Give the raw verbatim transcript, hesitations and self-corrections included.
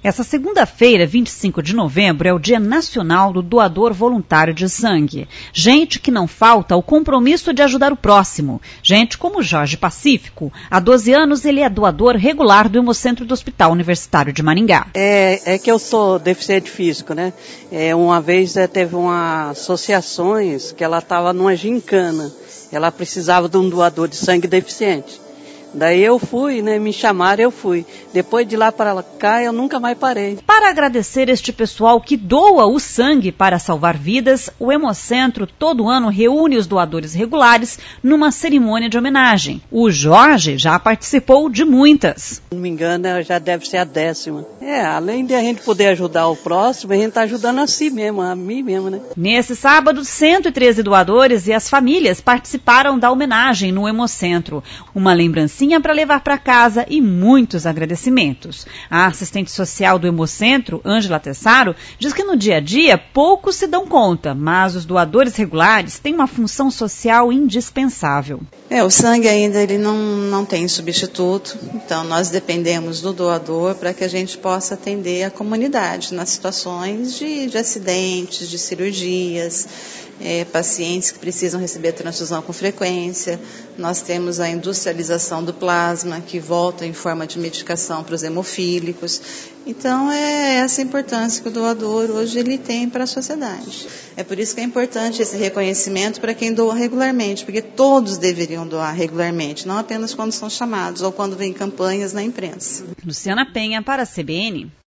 Essa segunda-feira, vinte e cinco de novembro, é o Dia Nacional do Doador Voluntário de Sangue. Gente que não falta o compromisso de ajudar o próximo. Gente como Jorge Pacífico. Há doze anos ele é doador regular do Hemocentro do Hospital Universitário de Maringá. É, é que eu sou deficiente físico, né? É, uma vez é, teve uma associações que ela estava numa gincana. Ela precisava de um doador de sangue deficiente. Daí eu fui, né? Me chamaram, eu fui. Depois de lá para cá, eu nunca mais parei. Para agradecer este pessoal que doa o sangue para salvar vidas, o Hemocentro todo ano reúne os doadores regulares numa cerimônia de homenagem. O Jorge já participou de muitas. Se não me engano, já deve ser a décima. É, além de a gente poder ajudar o próximo, a gente está ajudando a si mesmo, a mim mesmo, né? Nesse sábado, cento e treze doadores e as famílias participaram da homenagem no Hemocentro. Uma lembrancinha para levar para casa e muitos agradecimentos. A assistente social do Hemocentro, Ângela Tessaro, diz que no dia a dia poucos se dão conta, mas os doadores regulares têm uma função social indispensável. É, o sangue ainda ele não, não tem substituto, então nós dependemos do doador para que a gente possa atender a comunidade nas situações de, de acidentes, de cirurgias, é, pacientes que precisam receber transfusão com frequência. Nós temos a industrialização do plasma, que volta em forma de medicação para os hemofílicos. Então, é essa a importância que o doador hoje ele tem para a sociedade. É por isso que é importante esse reconhecimento para quem doa regularmente, porque todos deveriam doar regularmente, não apenas quando são chamados ou quando vem campanhas na imprensa. Luciana Penha para a C B N.